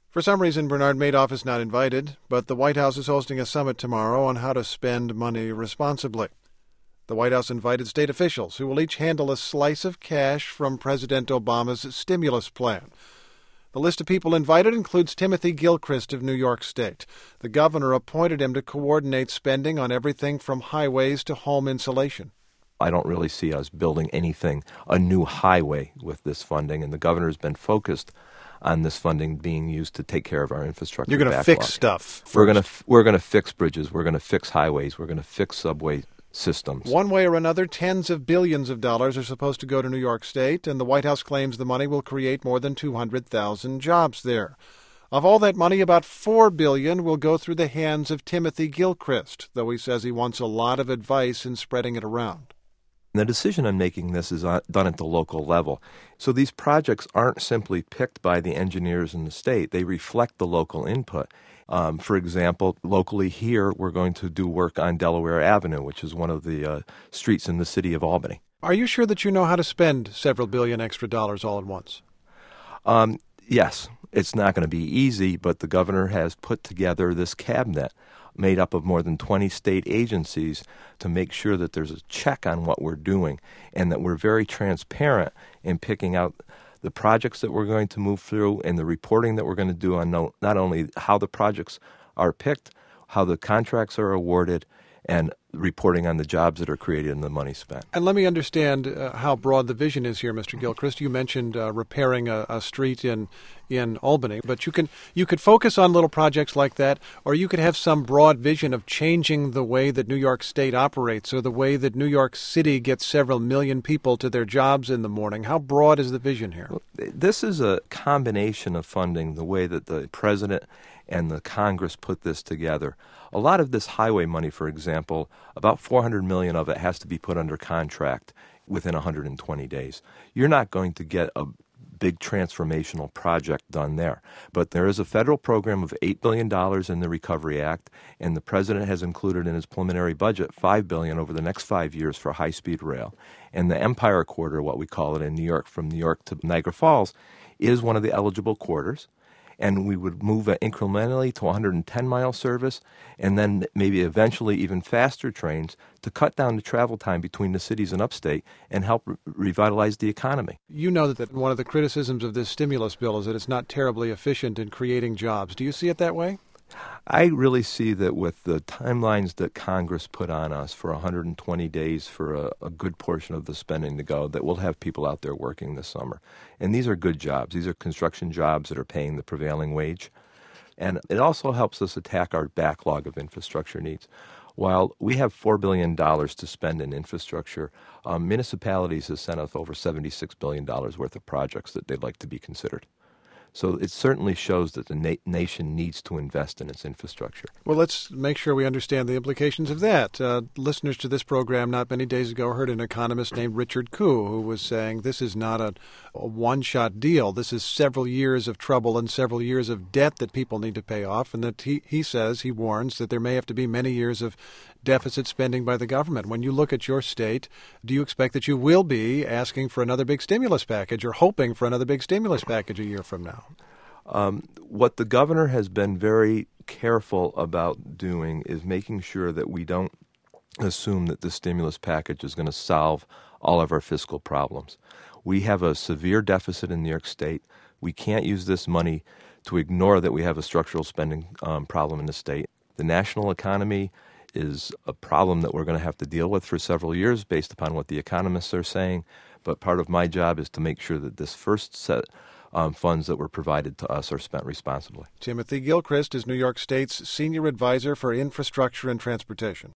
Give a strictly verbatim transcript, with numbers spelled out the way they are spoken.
For some reason, Bernard Madoff is not invited, but the White House is hosting a summit tomorrow on how to spend money responsibly. The White House invited state officials who will each handle a slice of cash from President Obama's stimulus plan. The list of people invited includes Timothy Gilchrist of New York State. The governor appointed him to coordinate spending on everything from highways to home insulation. I don't really see us building anything, a new highway with this funding, and the governor's been focused on this funding being used to take care of our infrastructure. You're going to fix stuff first. We're going to we're going to fix bridges. We're going to fix highways. We're going to fix subway systems. One way or another, tens of billions of dollars are supposed to go to New York State, and the White House claims the money will create more than two hundred thousand jobs there. Of all that money, about four billion dollars will go through the hands of Timothy Gilchrist, though he says he wants a lot of advice in spreading it around. The decision on making this is done at the local level. So these projects aren't simply picked by the engineers in the state. They reflect the local input. Um, for example, locally here, we're going to do work on Delaware Avenue, which is one of the uh, streets in the city of Albany. Are you sure that you know how to spend several billion extra dollars all at once? Um, yes. It's not going to be easy, but the governor has put together this cabinet made up of more than twenty state agencies to make sure that there's a check on what we're doing and that we're very transparent in picking out the projects that we're going to move through and the reporting that we're going to do on no, not only how the projects are picked, how the contracts are awarded, and reporting on the jobs that are created and the money spent. And let me understand uh, how broad the vision is here, Mister Gilchrist. You mentioned uh, repairing a, a street in in Albany, but you can you could focus on little projects like that, or you could have some broad vision of changing the way that New York State operates or the way that New York City gets several million people to their jobs in the morning. How broad is the vision here? This is a combination of funding, the way that the president and the Congress put this together. A lot of this highway money, for example, about four hundred million dollars of it has to be put under contract within one hundred twenty days. You're not going to get a big transformational project done there. But there is a federal program of eight billion dollars in the Recovery Act, and the president has included in his preliminary budget five billion dollars over the next five years for high-speed rail. And the Empire Corridor, what we call it in New York, from New York to Niagara Falls, is one of the eligible corridors. And we would move it incrementally to one hundred ten mile service, and then maybe eventually even faster trains to cut down the travel time between the cities and upstate and help re- revitalize the economy. You know that one of the criticisms of this stimulus bill is that it's not terribly efficient in creating jobs. Do you see it that way? I really see that with the timelines that Congress put on us for one hundred twenty days for a, a good portion of the spending to go, that we'll have people out there working this summer. And these are good jobs. These are construction jobs that are paying the prevailing wage. And it also helps us attack our backlog of infrastructure needs. While we have four billion dollars to spend in infrastructure, um, municipalities have sent us over seventy-six billion dollars worth of projects that they'd like to be considered. So it certainly shows that the na- nation needs to invest in its infrastructure. Well, let's make sure we understand the implications of that. Uh, listeners to this program not many days ago heard an economist named Richard Koo who was saying this is not a, a one-shot deal. This is several years of trouble and several years of debt that people need to pay off, and that he, he says, he warns, that there may have to be many years of deficit spending by the government. When you look at your state, do you expect that you will be asking for another big stimulus package or hoping for another big stimulus package a year from now? Um, what the governor has been very careful about doing is making sure that we don't assume that the stimulus package is going to solve all of our fiscal problems. We have a severe deficit in New York State. We can't use this money to ignore that we have a structural spending um, problem in the state. The national economy is a problem that we're going to have to deal with for several years based upon what the economists are saying. But part of my job is to make sure that this first set um, funds that were provided to us are spent responsibly. Timothy Gilchrist is New York State's Senior Advisor for Infrastructure and Transportation.